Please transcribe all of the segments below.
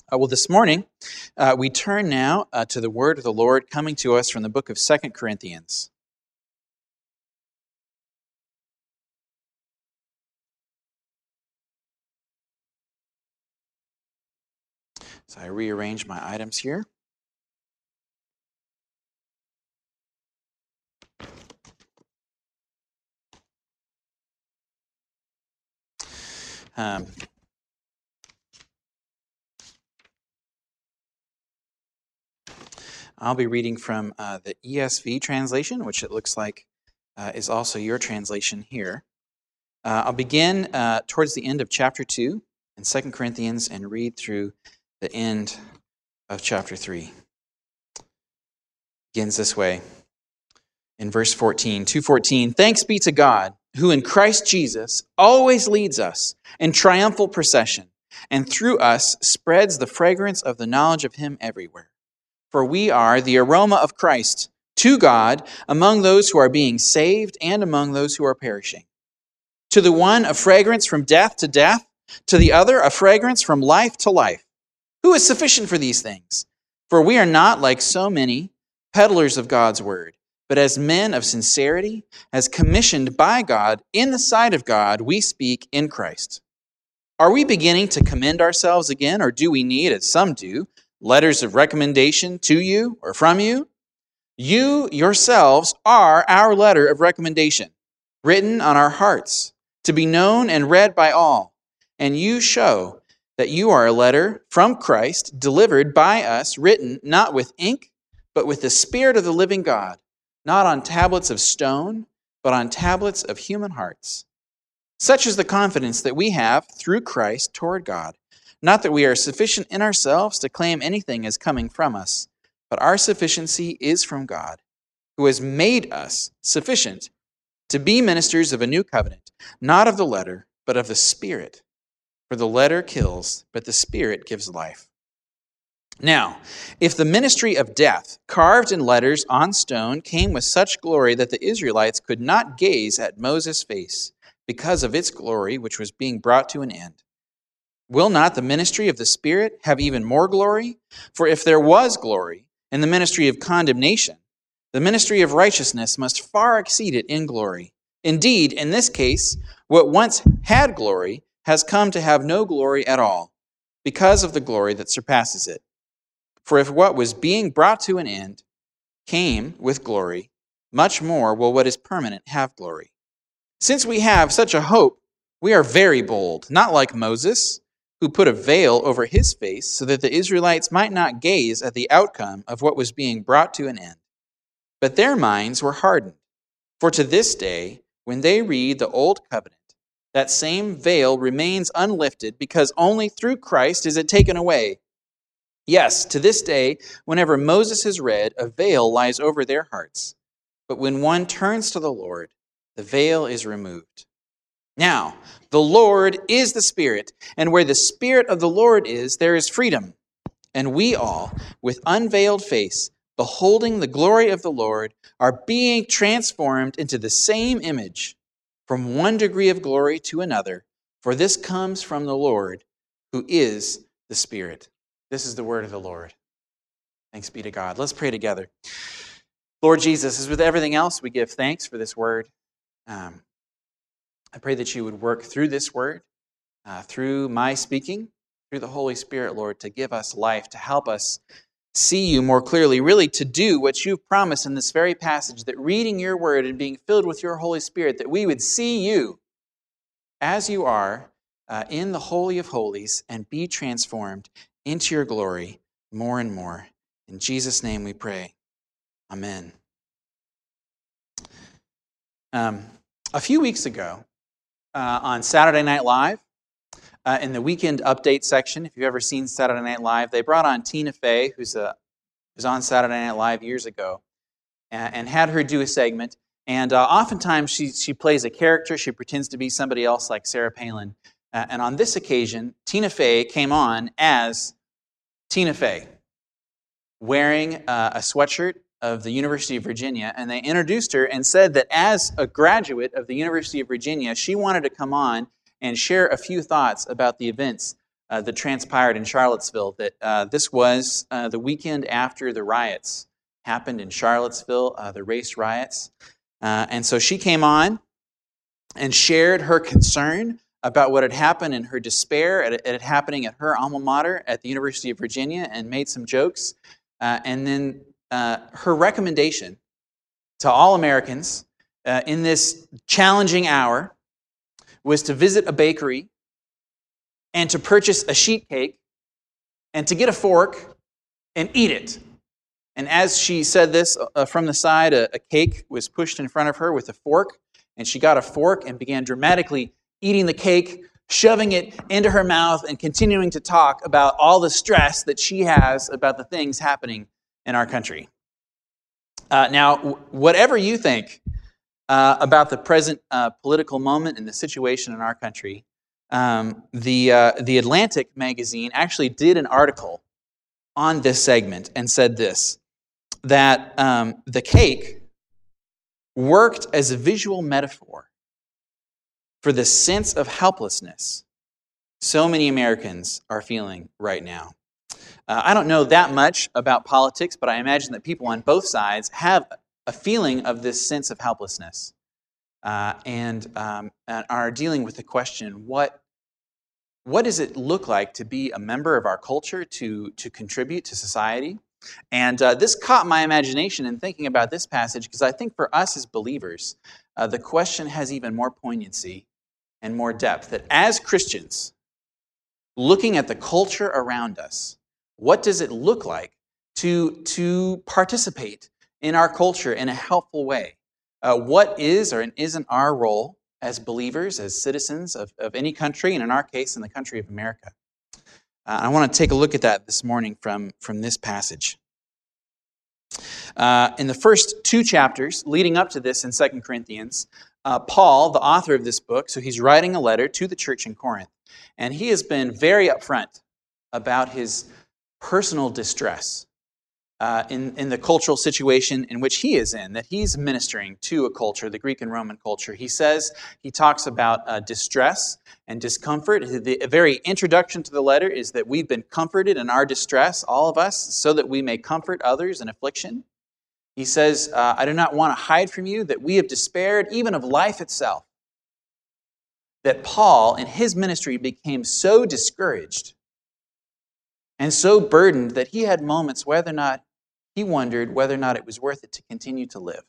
This morning, we turn now to the word of the Lord coming to us from the book of 2 Corinthians. So I rearrange my items here. I'll be reading from the ESV translation, which it looks like is also your translation here. I'll begin towards the end of chapter 2 in 2 Corinthians and read through the end of chapter 3. It begins this way in verse 14, 2:14. Thanks be to God, who in Christ Jesus always leads us in triumphal procession, and through us spreads the fragrance of the knowledge of Him everywhere. For we are the aroma of Christ to God among those who are being saved and among those who are perishing. To the one, a fragrance from death to death, to the other, a fragrance from life to life. Who is sufficient for these things? For we are not like so many peddlers of God's word, but as men of sincerity, as commissioned by God in the sight of God, we speak in Christ. Are we beginning to commend ourselves again, or do we need, as some do, letters of recommendation to you or from you? You yourselves are our letter of recommendation, written on our hearts, to be known and read by all. And you show that you are a letter from Christ, delivered by us, written not with ink, but with the Spirit of the living God, not on tablets of stone, but on tablets of human hearts. Such is the confidence that we have through Christ toward God. Not that we are sufficient in ourselves to claim anything as coming from us, but our sufficiency is from God, who has made us sufficient to be ministers of a new covenant, not of the letter, but of the Spirit. For the letter kills, but the Spirit gives life. Now, if the ministry of death, carved in letters on stone, came with such glory that the Israelites could not gaze at Moses' face because of its glory, which was being brought to an end, will not the ministry of the Spirit have even more glory? For if there was glory in the ministry of condemnation, the ministry of righteousness must far exceed it in glory. Indeed, in this case, what once had glory has come to have no glory at all, because of the glory that surpasses it. For if what was being brought to an end came with glory, much more will what is permanent have glory. Since we have such a hope, we are very bold, not like Moses, who put a veil over his face so that the Israelites might not gaze at the outcome of what was being brought to an end. But their minds were hardened. For to this day, when they read the Old Covenant, that same veil remains unlifted, because only through Christ is it taken away. Yes, to this day, whenever Moses is read, a veil lies over their hearts. But when one turns to the Lord, the veil is removed. Now, the Lord is the Spirit, and where the Spirit of the Lord is, there is freedom. And we all, with unveiled face, beholding the glory of the Lord, are being transformed into the same image, from one degree of glory to another, for this comes from the Lord, who is the Spirit. This is the word of the Lord. Thanks be to God. Let's pray together. Lord Jesus, as with everything else, we give thanks for this word. I pray that you would work through this word, through my speaking, through the Holy Spirit, Lord, to give us life, to help us see you more clearly, really to do what you've promised in this very passage, that reading your word and being filled with your Holy Spirit, that we would see you as you are in the Holy of Holies and be transformed into your glory more and more. In Jesus' name we pray. Amen. A few weeks ago, on Saturday Night Live, in the Weekend Update section, if you've ever seen Saturday Night Live, they brought on Tina Fey, who's on Saturday Night Live years ago, and had her do a segment. And oftentimes she plays a character. She pretends to be somebody else like Sarah Palin. And on this occasion, Tina Fey came on as Tina Fey, wearing a sweatshirt of the University of Virginia, and they introduced her and said that as a graduate of the University of Virginia, she wanted to come on and share a few thoughts about the events that transpired in Charlottesville, that this was the weekend after the riots happened in Charlottesville, the race riots. And so she came on and shared her concern about what had happened and her despair at it happening at her alma mater at the University of Virginia, and made some jokes. And then her recommendation to all Americans in this challenging hour was to visit a bakery and to purchase a sheet cake and to get a fork and eat it. And as she said this, from the side, a cake was pushed in front of her with a fork, and she got a fork and began dramatically eating the cake, shoving it into her mouth, and continuing to talk about all the stress that she has about the things happening in our country. Now, whatever you think about the present political moment and the situation in our country, the Atlantic magazine actually did an article on this segment and said this, that the cake worked as a visual metaphor for the sense of helplessness so many Americans are feeling right now. I don't know that much about politics, but I imagine that people on both sides have a feeling of this sense of helplessness and are dealing with the question, what does it look like to be a member of our culture, to contribute to society? And this caught my imagination in thinking about this passage, because I think for us as believers, the question has even more poignancy and more depth, that as Christians, looking at the culture around us, what does it look like to participate in our culture in a helpful way? What is or isn't our role as believers, as citizens of any country, and in our case, in the country of America? I want to take a look at that this morning from this passage. In the first 2 chapters leading up to this in 2 Corinthians, Paul, the author of this book, so he's writing a letter to the church in Corinth, and he has been very upfront about his personal distress in the cultural situation in which he is in, that he's ministering to a culture, the Greek and Roman culture. He talks about distress and discomfort. The very introduction to the letter is that we've been comforted in our distress, all of us, so that we may comfort others in affliction. He says, I do not want to hide from you that we have despaired even of life itself. That Paul, in his ministry, became so discouraged and so burdened that he had moments he wondered whether or not it was worth it to continue to live.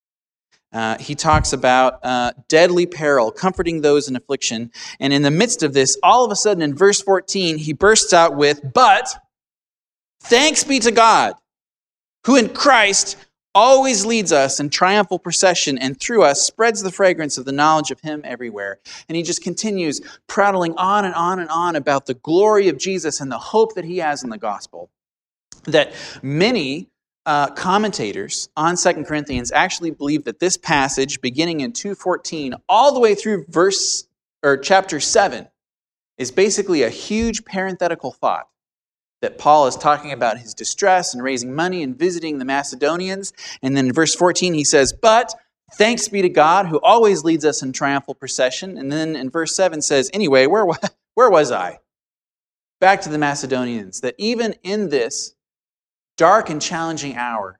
He talks about deadly peril, comforting those in affliction. And in the midst of this, all of a sudden in verse 14, he bursts out with, "But thanks be to God, who in Christ always leads us in triumphal procession, and through us spreads the fragrance of the knowledge of Him everywhere." And he just continues prattling on and on and on about the glory of Jesus and the hope that he has in the gospel. That many commentators on 2 Corinthians actually believe that this passage, beginning in 2:14, all the way through chapter 7, is basically a huge parenthetical thought. That Paul is talking about his distress and raising money and visiting the Macedonians. And then in verse 14 he says, "But thanks be to God who always leads us in triumphal procession." And then in verse 7 says, anyway, where was I? Back to the Macedonians. That even in this dark and challenging hour,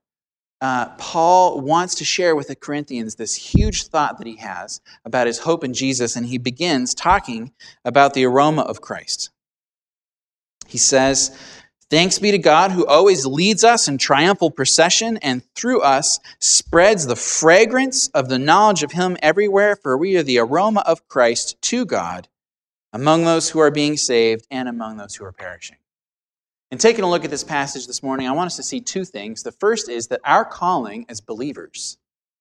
Paul wants to share with the Corinthians this huge thought that he has about his hope in Jesus. And he begins talking about the aroma of Christ. He says, "Thanks be to God who always leads us in triumphal procession and through us spreads the fragrance of the knowledge of Him everywhere, for we are the aroma of Christ to God among those who are being saved and among those who are perishing." And taking a look at this passage this morning, I want us to see 2 things. The first is that our calling as believers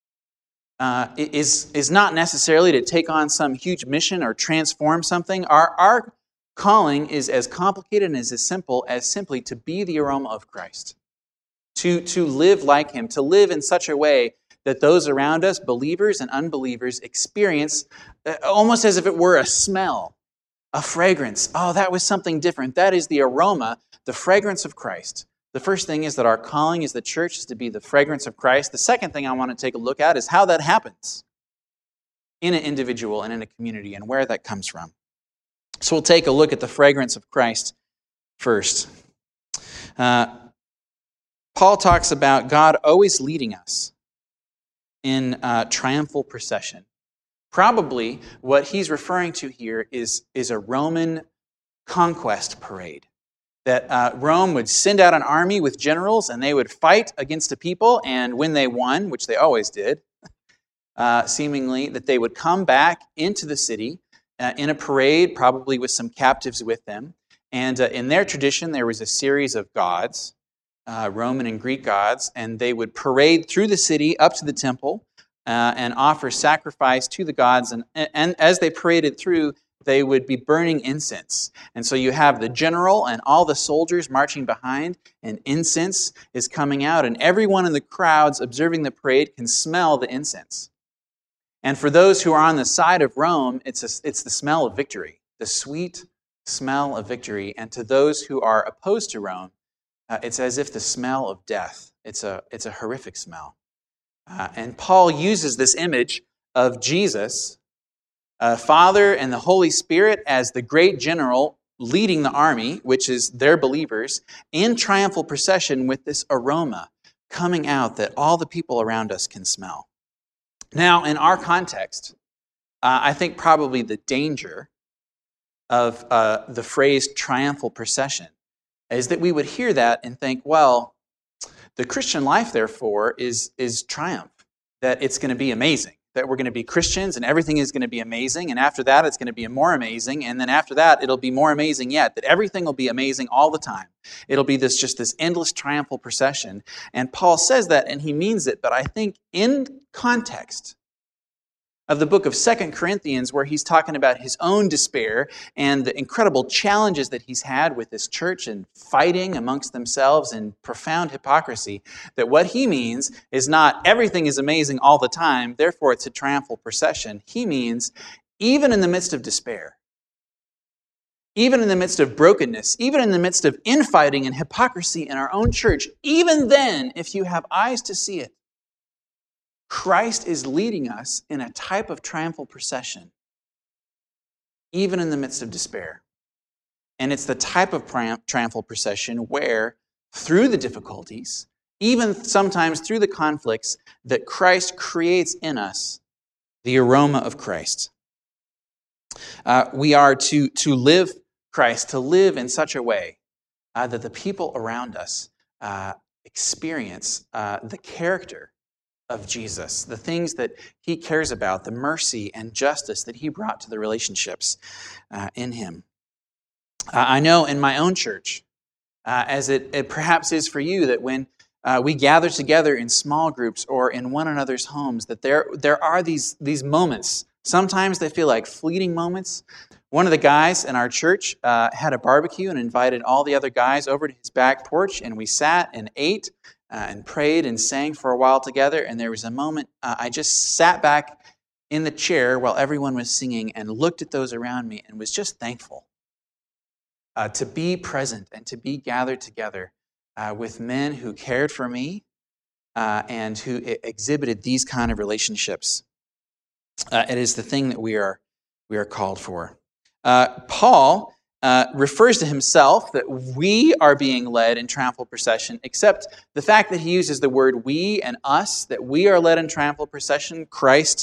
is not necessarily to take on some huge mission or transform something. Our calling is as complicated and as simple as simply to be the aroma of Christ, to live like Him, to live in such a way that those around us, believers and unbelievers, experience almost as if it were a smell, a fragrance. Oh, that was something different. That is the aroma, the fragrance of Christ. The first thing is that our calling as the church is to be the fragrance of Christ. The second thing I want to take a look at is how that happens in an individual and in a community and where that comes from. So we'll take a look at the fragrance of Christ first. Paul talks about God always leading us in triumphal procession. Probably what he's referring to here is a Roman conquest parade. That Rome would send out an army with generals, and they would fight against a people, and when they won, which they always did, seemingly, that they would come back into the city in a parade, probably with some captives with them. And in their tradition, there was a series of gods, Roman and Greek gods, and they would parade through the city up to the temple and offer sacrifice to the gods. And as they paraded through, they would be burning incense. And so you have the general and all the soldiers marching behind, and incense is coming out, and everyone in the crowds observing the parade can smell the incense. And for those who are on the side of Rome, it's the smell of victory, the sweet smell of victory. And to those who are opposed to Rome, it's as if the smell of death. It's a horrific smell. And Paul uses this image of Jesus, Father and the Holy Spirit as the great general leading the army, which is their believers, in triumphal procession with this aroma coming out that all the people around us can smell. Now, in our context, I think probably the danger of the phrase triumphal procession is that we would hear that and think, well, the Christian life, therefore, is triumph, that it's going to be amazing, that we're going to be Christians and everything is going to be amazing, and after that it's going to be more amazing, and then after that it'll be more amazing yet, that everything will be amazing all the time. It'll be this endless triumphal procession. And Paul says that, and he means it, but I think in context of the book of 2 Corinthians, where he's talking about his own despair and the incredible challenges that he's had with this church and fighting amongst themselves in profound hypocrisy, that what he means is not everything is amazing all the time, therefore it's a triumphal procession. He means even in the midst of despair, even in the midst of brokenness, even in the midst of infighting and hypocrisy in our own church, even then, if you have eyes to see it, Christ is leading us in a type of triumphal procession, even in the midst of despair. And it's the type of triumphal procession where, through the difficulties, even sometimes through the conflicts, that Christ creates in us the aroma of Christ. We are to live Christ, to live in such a way that the people around us experience the character of Jesus, the things that he cares about, the mercy and justice that he brought to the relationships in him. I know in my own church, as it perhaps is for you, that when we gather together in small groups or in one another's homes, that there are these moments. Sometimes they feel like fleeting moments. One of the guys in our church had a barbecue and invited all the other guys over to his back porch, and we sat and ate and prayed and sang for a while together, and there was a moment I just sat back in the chair while everyone was singing and looked at those around me and was just thankful to be present and to be gathered together with men who cared for me and who exhibited these kind of relationships. It is the thing that we are called for. Paul refers to himself that we are being led in triumphal procession, except the fact that he uses the word we and us, that we are led in triumphal procession. Christ,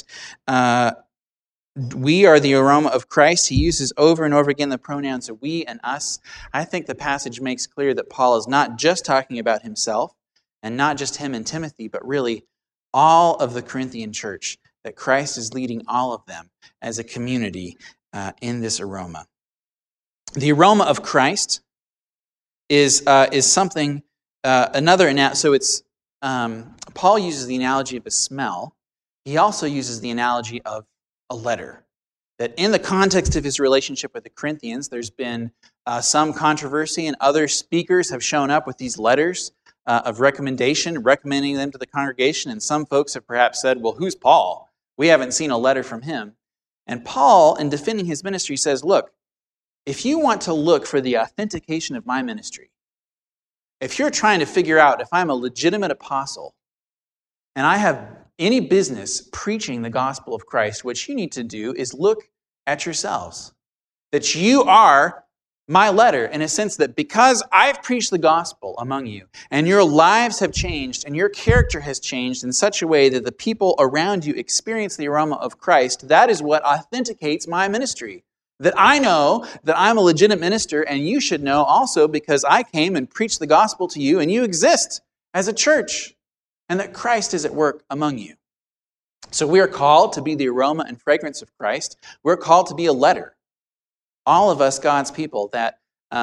we are the aroma of Christ. He uses over and over again the pronouns of we and us. I think the passage makes clear that Paul is not just talking about himself and not just him and Timothy, but really all of the Corinthian church, that Christ is leading all of them as a community in this aroma. The aroma of Christ is something, so it's, Paul uses the analogy of a smell. He also uses the analogy of a letter. That in the context of his relationship with the Corinthians, there's been some controversy, and other speakers have shown up with these letters of recommendation, recommending them to the congregation, and some folks have perhaps said, well, who's Paul? We haven't seen a letter from him. And Paul, in defending his ministry, says, look, if you want to look for the authentication of my ministry, if you're trying to figure out if I'm a legitimate apostle and I have any business preaching the gospel of Christ, what you need to do is look at yourselves. That you are my letter, in a sense that because I've preached the gospel among you, and your lives have changed, and your character has changed in such a way that the people around you experience the aroma of Christ, that is what authenticates my ministry. That I know that I'm a legitimate minister, and you should know also because I came and preached the gospel to you, and you exist as a church, and that Christ is at work among you. So we are called to be the aroma and fragrance of Christ. We're called to be a letter. All of us, God's people, that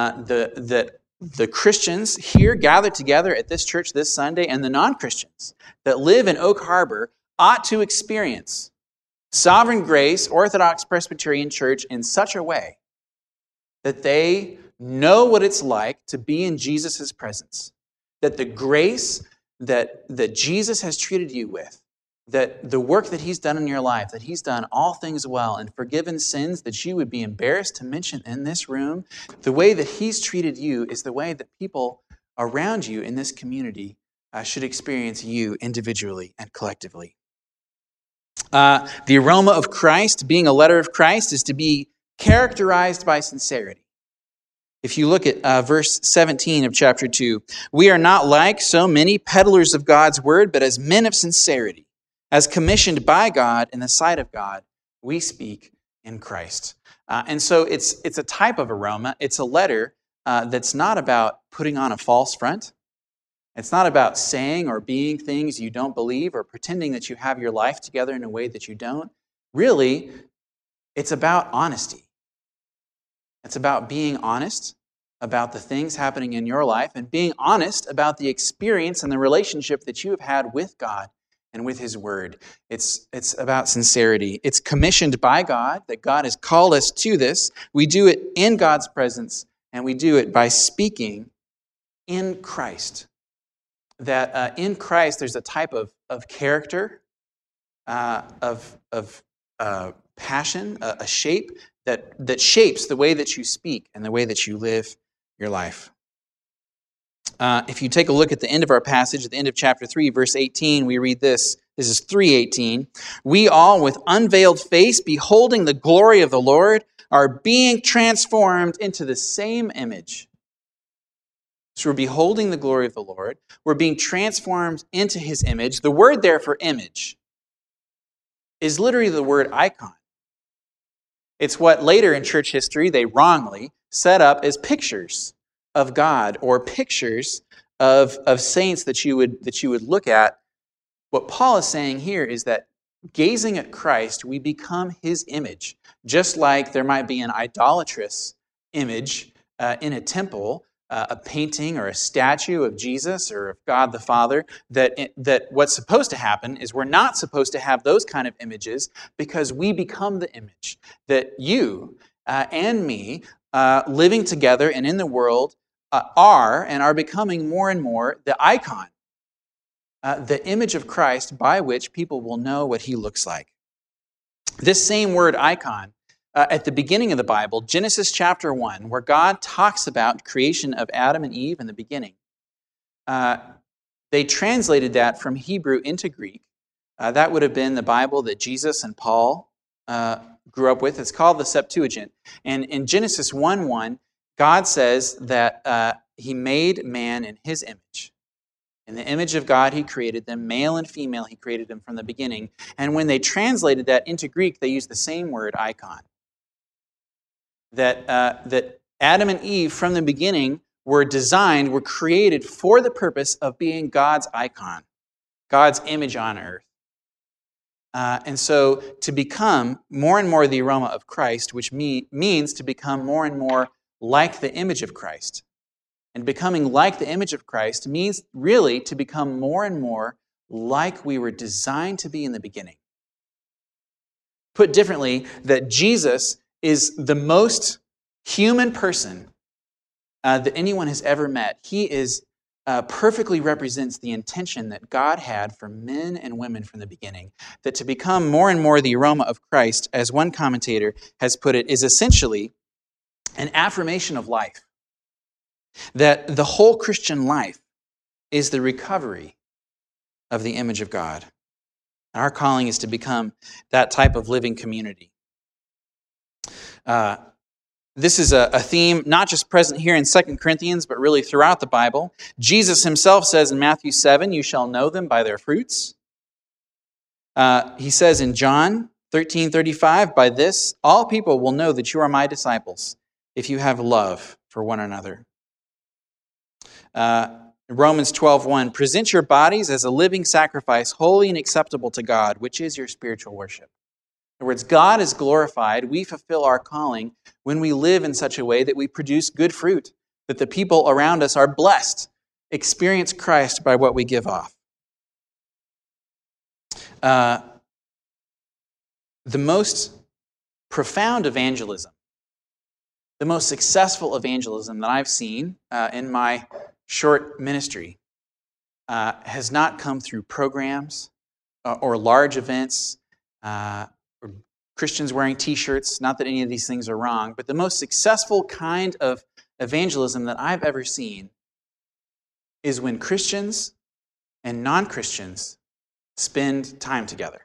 the Christians here gathered together at this church this Sunday and the non-Christians that live in Oak Harbor ought to experience Sovereign Grace Orthodox Presbyterian Church in such a way that they know what it's like to be in Jesus' presence, that the grace that Jesus has treated you with, that the work that he's done in your life, that he's done all things well and forgiven sins that you would be embarrassed to mention in this room, the way that he's treated you is the way that people around you in this community should experience you individually and collectively. The aroma of Christ, being a letter of Christ, is to be characterized by sincerity. If you look at verse 17 of chapter 2, we are not like so many peddlers of God's word, but as men of sincerity. As commissioned by God in the sight of God, we speak in Christ. And so it's a type of aroma. It's a letter that's not about putting on a false front. It's not about saying or being things you don't believe or pretending that you have your life together in a way that you don't. Really, it's about honesty. It's about being honest about the things happening in your life and being honest about the experience and the relationship that you have had with God and with his word. It's about sincerity. It's commissioned by God, that God has called us to this. We do it in God's presence, and we do it by speaking in Christ. That in Christ there's a type of character, of passion, a shape that shapes the way that you speak and the way that you live your life. If you take a look at the end of our passage, at the end of chapter 3, verse 18, we read this. This is 3:18. We all, with unveiled face, beholding the glory of the Lord, are being transformed into the same image. So we're beholding the glory of the Lord. We're being transformed into his image. The word there for image is literally the word icon. It's what later in church history they wrongly set up as pictures of God or pictures of saints that you would look at. What Paul is saying here is that gazing at Christ, we become his image. Just like there might be an idolatrous image in a temple, a painting or a statue of Jesus or of God the Father, that what's supposed to happen is we're not supposed to have those kind of images because we become the image. That you and me, living together and in the world, are becoming more and more the icon, the image of Christ by which people will know what he looks like. This same word icon, at the beginning of the Bible, Genesis chapter 1, where God talks about creation of Adam and Eve in the beginning, they translated that from Hebrew into Greek. That would have been the Bible that Jesus and Paul grew up with. It's called the Septuagint. And in Genesis 1:1, God says that he made man in his image. In the image of God, he created them. Male and female, he created them from the beginning. And when they translated that into Greek, they used the same word, icon. That Adam and Eve, from the beginning, were created for the purpose of being God's icon, God's image on earth. And so to become more and more the aroma of Christ, which means to become more and more like the image of Christ. And becoming like the image of Christ means really to become more and more like we were designed to be in the beginning. Put differently, that Jesus is the most human person that anyone has ever met. He perfectly represents the intention that God had for men and women from the beginning. That to become more and more the aroma of Christ, as one commentator has put it, is essentially an affirmation of life. That the whole Christian life is the recovery of the image of God. And our calling is to become that type of living community. This is a theme not just present here in 2 Corinthians, but really throughout the Bible. Jesus himself says in Matthew 7, "You shall know them by their fruits." He says in John 13:35, "By this all people will know that you are my disciples, if you have love for one another." Romans 12:1, "Present your bodies as a living sacrifice, holy and acceptable to God, which is your spiritual worship." In other words, God is glorified. We fulfill our calling when we live in such a way that we produce good fruit, that the people around us are blessed, experience Christ by what we give off. The most profound evangelism, the most successful evangelism that I've seen in my short ministry has not come through programs or large events, or Christians wearing t-shirts. Not that any of these things are wrong, but the most successful kind of evangelism that I've ever seen is when Christians and non-Christians spend time together.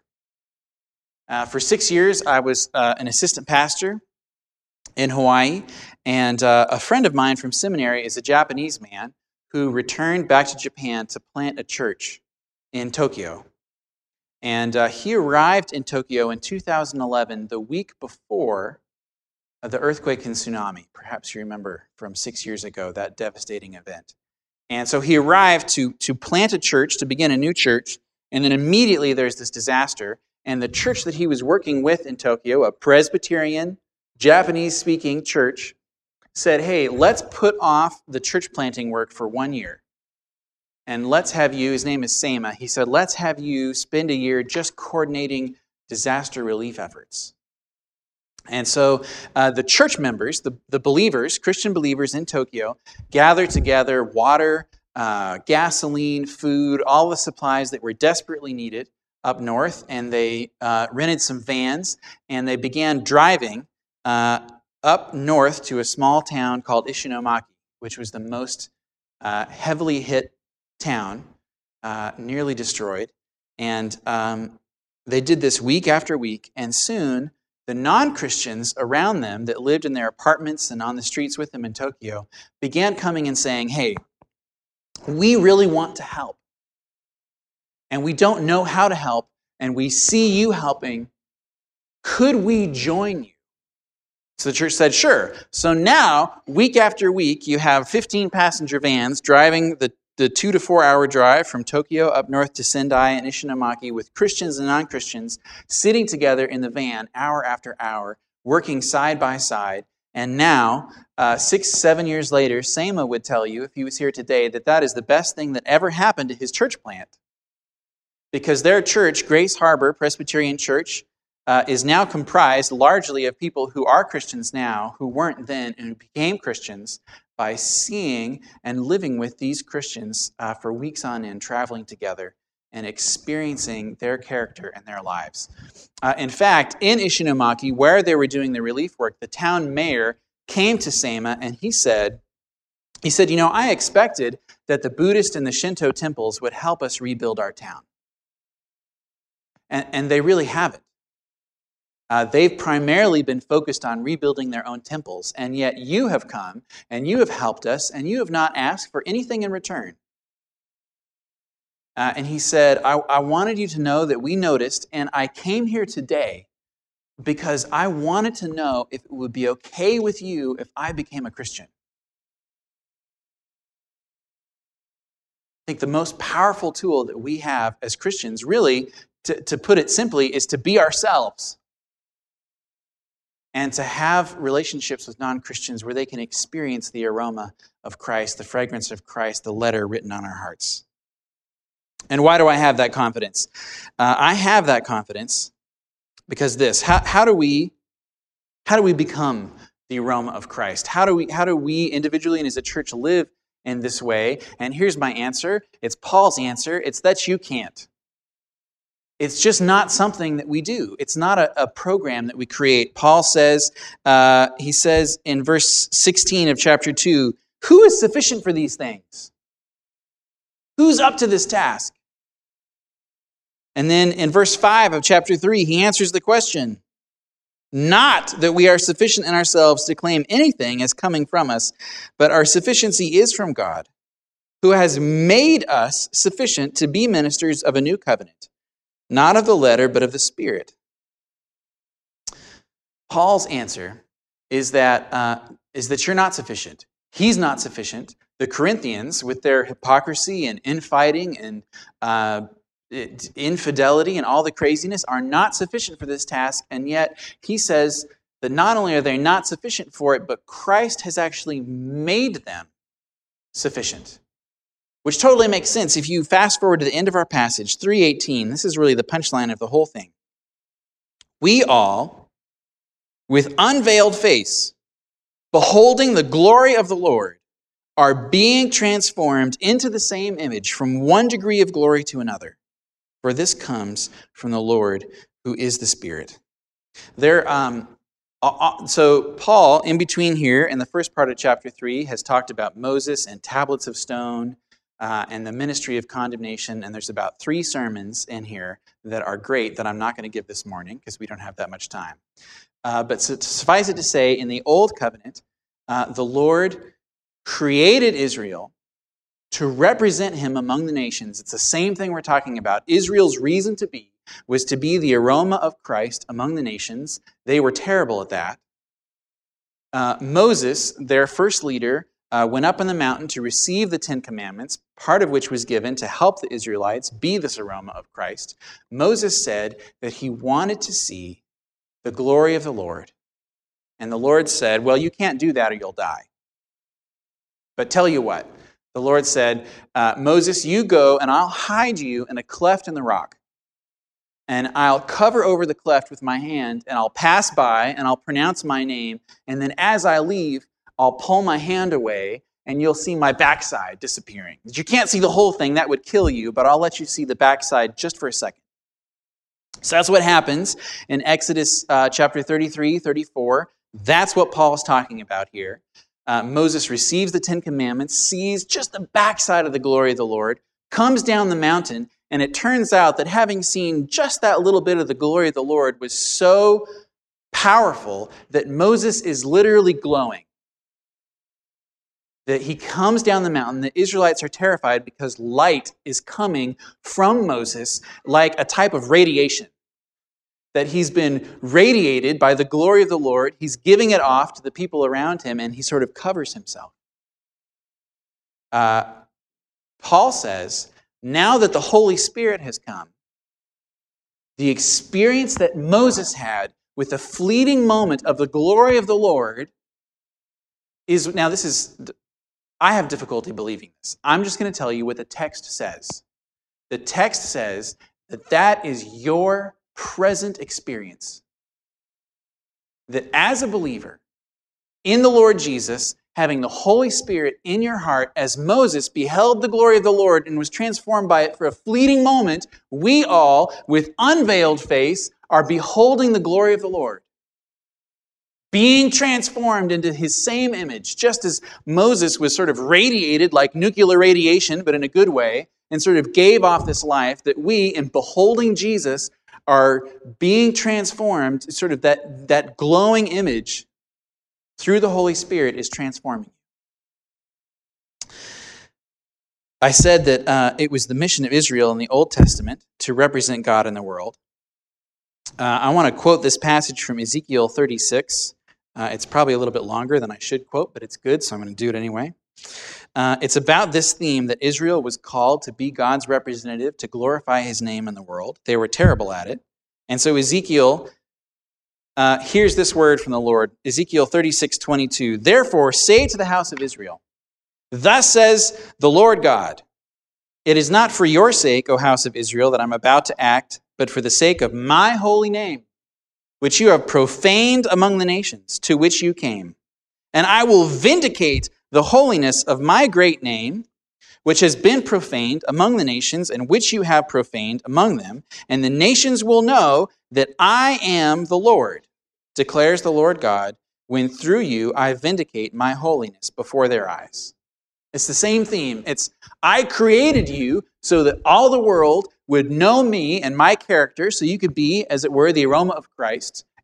For 6 years, I was an assistant pastor in Hawaii, and a friend of mine from seminary is a Japanese man who returned back to Japan to plant a church in Tokyo. And he arrived in Tokyo in 2011, the week before the earthquake and tsunami. Perhaps you remember from 6 years ago, that devastating event. And so he arrived to plant a church, to begin a new church, and then immediately there's this disaster. And the church that he was working with in Tokyo, a Presbyterian, Japanese-speaking church, said, "Hey, let's put off the church planting work for 1 year. And let's have you," his name is Seima, he said, "let's have you spend a year just coordinating disaster relief efforts." And so the church members, the believers, Christian believers in Tokyo, gathered together water, gasoline, food, all the supplies that were desperately needed up north, and they rented some vans, and they began driving up north to a small town called Ishinomaki, which was the most heavily hit town, nearly destroyed. And they did this week after week, and soon the non-Christians around them that lived in their apartments and on the streets with them in Tokyo began coming and saying, "Hey, we really want to help, and we don't know how to help, and we see you helping. Could we join you?" So the church said, "Sure." So now, week after week, you have 15 passenger vans driving the 2 to 4 hour drive from Tokyo up north to Sendai and Ishinomaki with Christians and non-Christians sitting together in the van hour after hour, working side by side. And now, 6-7 years later, Seima would tell you, if he was here today, that that is the best thing that ever happened to his church plant. Because their church, Grace Harbor Presbyterian Church, is now comprised largely of people who are Christians now, who weren't then, and who became Christians by seeing and living with these Christians for weeks on end, traveling together and experiencing their character and their lives. In fact, in Ishinomaki, where they were doing the relief work, the town mayor came to Seima and he said, "You know, I expected that the Buddhist and the Shinto temples would help us rebuild our town. And they really haven't. They've primarily been focused on rebuilding their own temples, and yet you have come, and you have helped us, and you have not asked for anything in return." And he said, I wanted you to know that we noticed, and I came here today because I wanted to know if it would be okay with you if I became a Christian." I think the most powerful tool that we have as Christians, really, to put it simply, is to be ourselves. And to have relationships with non-Christians where they can experience the aroma of Christ, the fragrance of Christ, the letter written on our hearts. And why do I have that confidence? I have that confidence because this: how do we become the aroma of Christ? How do we individually and as a church live in this way? And here's my answer. It's Paul's answer. It's that you can't. It's just not something that we do. It's not a program that we create. Paul says, he says in verse 16 of chapter 2, "Who is sufficient for these things? Who's up to this task?" And then in verse 5 of chapter 3, he answers the question, Not that we are sufficient in ourselves to claim anything as coming from us, but our sufficiency is from God, who has made us sufficient to be ministers of a new covenant, not of the letter, but of the Spirit. Paul's answer is that you're not sufficient. He's not sufficient. The Corinthians, with their hypocrisy and infighting and infidelity and all the craziness, are not sufficient for this task, and yet he says that not only are they not sufficient for it, but Christ has actually made them sufficient. Which totally makes sense if you fast forward to the end of our passage, 3:18. This is really the punchline of the whole thing. We all, with unveiled face, beholding the glory of the Lord, are being transformed into the same image from one degree of glory to another. For this comes from the Lord, who is the Spirit. So Paul, in between here, in the first part of chapter 3, has talked about Moses and tablets of stone and the ministry of condemnation. And there's about 3 sermons in here that are great that I'm not going to give this morning because we don't have that much time. But suffice it to say, in the Old Covenant, the Lord created Israel to represent him among the nations. It's the same thing we're talking about. Israel's reason to be was to be the aroma of Christ among the nations. They were terrible at that. Moses, their first leader, went up on the mountain to receive the 10 Commandments, part of which was given to help the Israelites be this aroma of Christ. Moses said that he wanted to see the glory of the Lord. And the Lord said, well, you can't do that or you'll die. But tell you what, the Lord said, Moses, you go and I'll hide you in a cleft in the rock. And I'll cover over the cleft with my hand, and I'll pass by, and I'll pronounce my name. And then as I leave, I'll pull my hand away, and you'll see my backside disappearing. You can't see the whole thing, that would kill you, but I'll let you see the backside just for a second. So that's what happens in Exodus chapter 33, 34. That's what Paul's talking about here. Moses receives the 10 Commandments, sees just the backside of the glory of the Lord, comes down the mountain, and it turns out that having seen just that little bit of the glory of the Lord was so powerful that Moses is literally glowing. That he comes down the mountain, the Israelites are terrified because light is coming from Moses like a type of radiation. That he's been radiated by the glory of the Lord, he's giving it off to the people around him, and he sort of covers himself. Paul says, now that the Holy Spirit has come, the experience that Moses had with a fleeting moment of the glory of the Lord is, now this is, I have difficulty believing this. I'm just going to tell you what the text says. The text says that is your present experience. That as a believer in the Lord Jesus, having the Holy Spirit in your heart, as Moses beheld the glory of the Lord and was transformed by it for a fleeting moment, we all, with unveiled face, are beholding the glory of the Lord. Being transformed into his same image, just as Moses was sort of radiated like nuclear radiation, but in a good way, and sort of gave off this life, that we, in beholding Jesus, are being transformed, sort of that glowing image through the Holy Spirit is transforming you. I said that it was the mission of Israel in the Old Testament to represent God in the world. I want to quote this passage from Ezekiel 36. It's probably a little bit longer than I should quote, but it's good, so I'm going to do it anyway. It's about this theme that Israel was called to be God's representative, to glorify his name in the world. They were terrible at it. And so Ezekiel hears this word from the Lord, Ezekiel 36:22. Therefore, say to the house of Israel, thus says the Lord God, it is not for your sake, O house of Israel, that I'm about to act, but for the sake of my holy name, which you have profaned among the nations, to which you came. And I will vindicate the holiness of my great name, which has been profaned among the nations, and which you have profaned among them. And the nations will know that I am the Lord, declares the Lord God, when through you I vindicate my holiness before their eyes. It's the same theme. It's, I created you so that all the world would know me and my character, so you could be, as it were, the aroma of Christ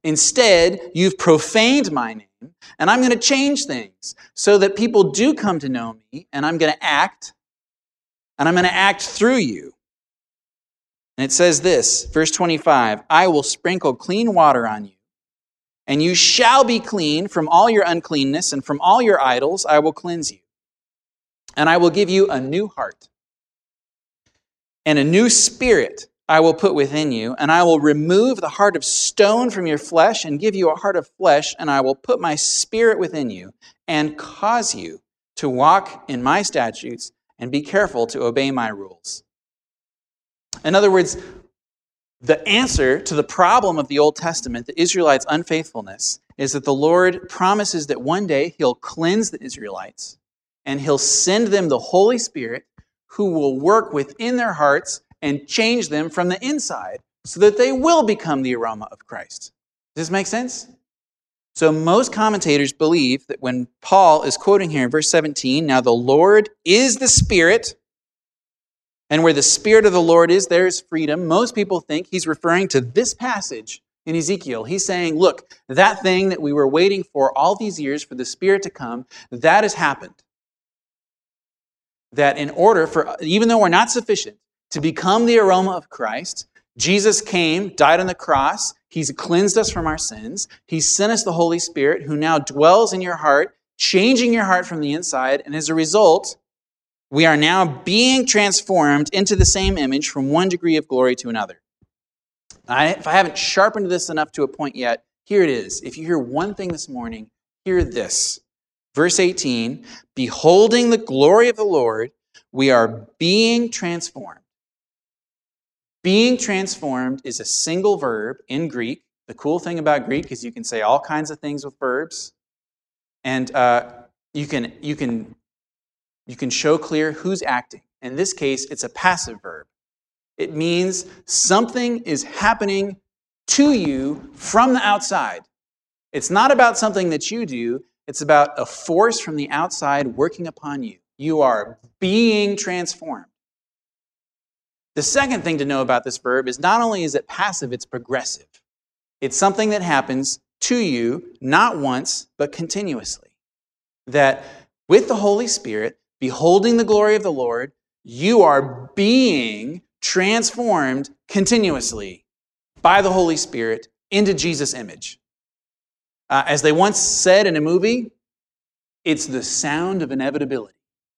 Instead, you've profaned my name, and I'm going to change things so that people do come to know me, and I'm going to act through you. And it says this, verse 25, I will sprinkle clean water on you, and you shall be clean from all your uncleanness, and from all your idols I will cleanse you. And I will give you a new heart, and a new spirit I will put within you, and I will remove the heart of stone from your flesh and give you a heart of flesh, and I will put my spirit within you and cause you to walk in my statutes and be careful to obey my rules. In other words, the answer to the problem of the Old Testament, the Israelites' unfaithfulness, is that the Lord promises that one day He'll cleanse the Israelites and He'll send them the Holy Spirit who will work within their hearts and change them from the inside so that they will become the aroma of Christ. Does this make sense? So most commentators believe that when Paul is quoting here in verse 17, now the Lord is the Spirit, and where the Spirit of the Lord is, there is freedom. Most people think he's referring to this passage in Ezekiel. He's saying, look, that thing that we were waiting for all these years for the Spirit to come, that has happened. That in order for, even though we're not sufficient to become the aroma of Christ, Jesus came, died on the cross, He's cleansed us from our sins, He's sent us the Holy Spirit who now dwells in your heart, changing your heart from the inside, and as a result, we are now being transformed into the same image from one degree of glory to another. If I haven't sharpened this enough to a point yet, here it is. If you hear one thing this morning, hear this. Verse 18, beholding the glory of the Lord, we are being transformed. Being transformed is a single verb in Greek. The cool thing about Greek is you can say all kinds of things with verbs. And you can show clear who's acting. In this case, it's a passive verb. It means something is happening to you from the outside. It's not about something that you do. It's about a force from the outside working upon you. You are being transformed. The second thing to know about this verb is not only is it passive, it's progressive. It's something that happens to you not once, but continuously. That with the Holy Spirit, beholding the glory of the Lord, you are being transformed continuously by the Holy Spirit into Jesus' image. As they once said in a movie, it's the sound of inevitability.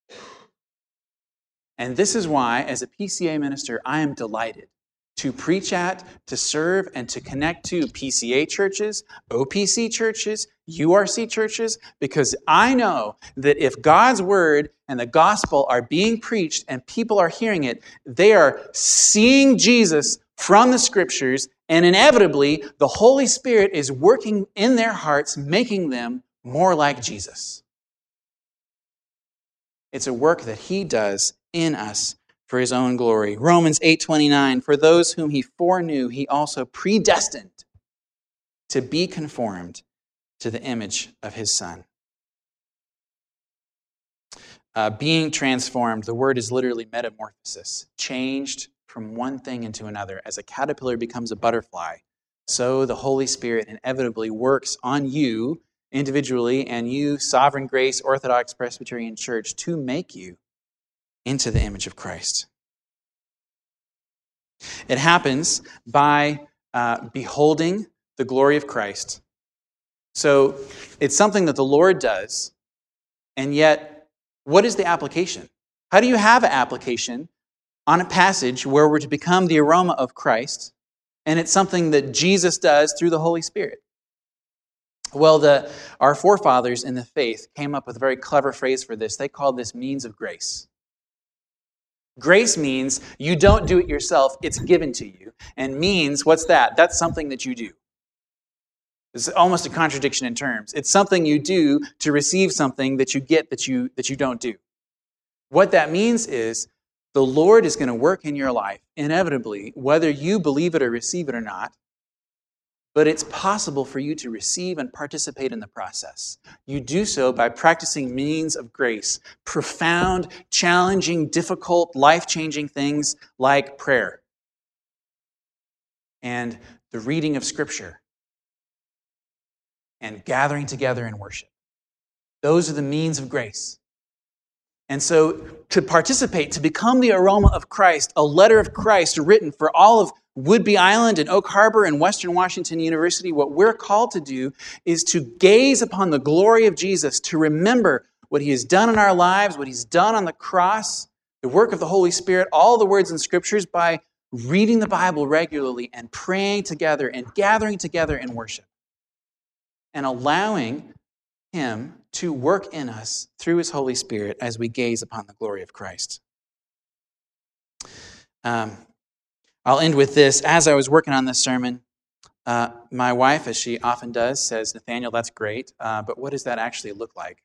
And this is why, as a PCA minister, I am delighted to preach at, to serve, and to connect to PCA churches, OPC churches, URC churches, because I know that if God's word and the gospel are being preached and people are hearing it, they are seeing Jesus from the scriptures, and inevitably the Holy Spirit is working in their hearts, making them more like Jesus. It's a work that He does in us for His own glory. Romans 8:29, for those whom He foreknew, He also predestined to be conformed to the image of His Son. Being transformed, the word is literally metamorphosis, changed from one thing into another. As a caterpillar becomes a butterfly, so the Holy Spirit inevitably works on you individually and you, Sovereign Grace Orthodox Presbyterian Church, to make you into the image of Christ. It happens by beholding the glory of Christ. So it's something that the Lord does, and yet, what is the application? How do you have an application on a passage where we're to become the aroma of Christ, and it's something that Jesus does through the Holy Spirit? Well, our forefathers in the faith came up with a very clever phrase for this. They called this means of grace. Grace means you don't do it yourself, it's given to you. And means, what's that? That's something that you do. It's almost a contradiction in terms. It's something you do to receive something that you get that you don't do. What that means is the Lord is going to work in your life, inevitably, whether you believe it or receive it or not. But it's possible for you to receive and participate in the process. You do so by practicing means of grace, profound, challenging, difficult, life-changing things like prayer and the reading of Scripture and gathering together in worship. Those are the means of grace. And so to participate, to become the aroma of Christ, a letter of Christ written for all of Whidbey Island and Oak Harbor and Western Washington University, what we're called to do is to gaze upon the glory of Jesus, to remember what he has done in our lives, what he's done on the cross, the work of the Holy Spirit, all the words in Scriptures by reading the Bible regularly and praying together and gathering together in worship and allowing him to work in us through his Holy Spirit as we gaze upon the glory of Christ. I'll end with this. As I was working on this sermon, my wife, as she often does, says, "Nathaniel, that's great, but what does that actually look like?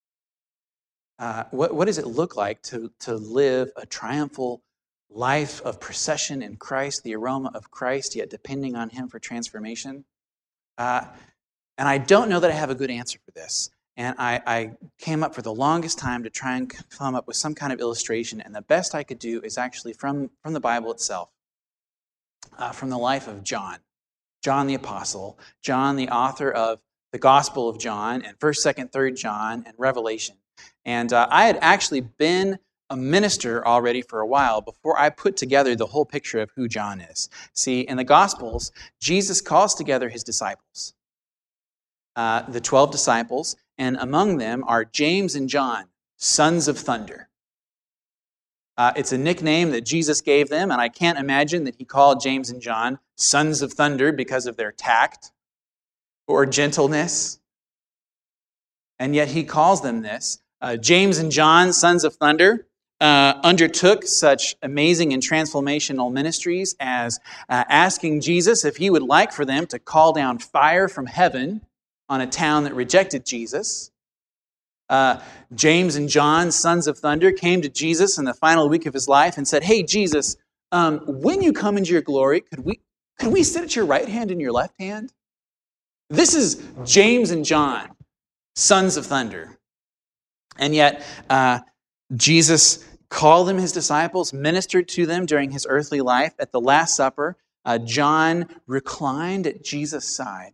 What does it look like to live a triumphal life of procession in Christ, the aroma of Christ, yet depending on him for transformation?" And I don't know that I have a good answer for this. And I came up for the longest time to try and come up with some kind of illustration, and the best I could do is actually from the Bible itself, from the life of John the Apostle, John the author of the Gospel of John, and 1st, 2nd, 3rd John, and Revelation. And I had actually been a minister already for a while before I put together the whole picture of who John is. See, in the Gospels, Jesus calls together his disciples, the 12 disciples, and among them are James and John, sons of thunder. It's a nickname that Jesus gave them, and I can't imagine that he called James and John sons of thunder because of their tact or gentleness. And yet he calls them this. James and John, sons of thunder, undertook such amazing and transformational ministries as asking Jesus if he would like for them to call down fire from heaven on a town that rejected Jesus. James and John, sons of thunder, came to Jesus in the final week of his life and said, "Hey, Jesus, when you come into your glory, could we sit at your right hand and your left hand?" This is James and John, sons of thunder. And yet, Jesus called them his disciples, ministered to them during his earthly life. At the Last Supper, John reclined at Jesus' side.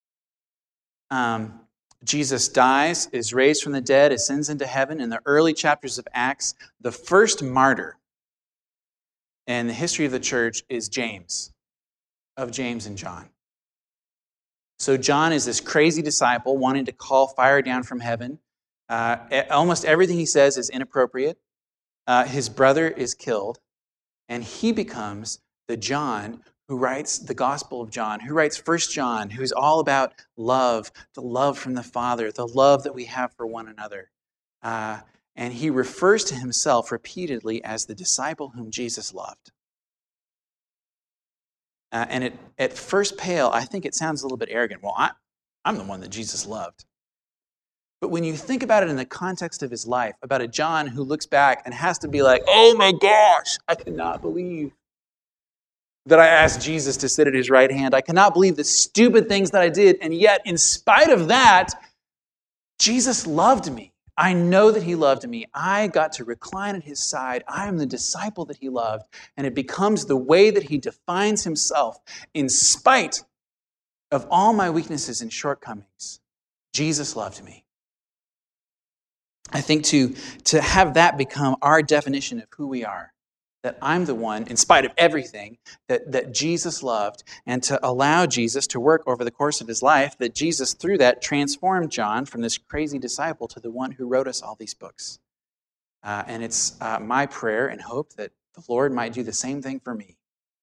Jesus dies, is raised from the dead, ascends into heaven. In the early chapters of Acts, the first martyr in the history of the church is James, of James and John. So John is this crazy disciple wanting to call fire down from heaven. Almost everything he says is inappropriate. His brother is killed, and he becomes the John who writes the Gospel of John, who writes 1 John, who's all about love, the love from the Father, the love that we have for one another. And he refers to himself repeatedly as the disciple whom Jesus loved. And at first pale, I think it sounds a little bit arrogant. Well, I'm the one that Jesus loved. But when you think about it in the context of his life, about a John who looks back and has to be like, "Oh my gosh, I cannot believe that I asked Jesus to sit at his right hand. I cannot believe the stupid things that I did. And yet, in spite of that, Jesus loved me. I know that he loved me. I got to recline at his side. I am the disciple that he loved." And it becomes the way that he defines himself in spite of all my weaknesses and shortcomings. Jesus loved me. I think to have that become our definition of who we are, that I'm the one, in spite of everything, that Jesus loved, and to allow Jesus to work over the course of his life, that Jesus, through that, transformed John from this crazy disciple to the one who wrote us all these books. And it's my prayer and hope that the Lord might do the same thing for me.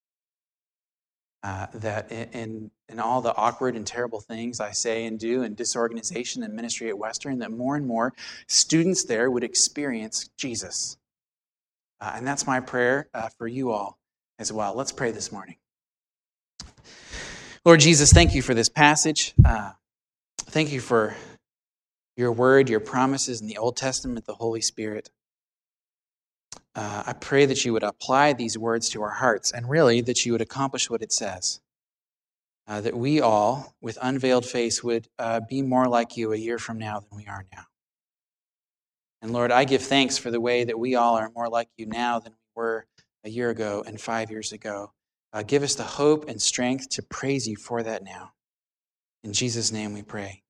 That in all the awkward and terrible things I say and do, and disorganization and ministry at Western, that more and more students there would experience Jesus. And that's my prayer for you all as well. Let's pray this morning. Lord Jesus, thank you for this passage. Thank you for your word, your promises in the Old Testament, the Holy Spirit. I pray that you would apply these words to our hearts, and really that you would accomplish what it says. That we all, with unveiled face, would be more like you a year from now than we are now. And Lord, I give thanks for the way that we all are more like you now than we were a year ago and 5 years ago. Give us the hope and strength to praise you for that now. In Jesus' name we pray.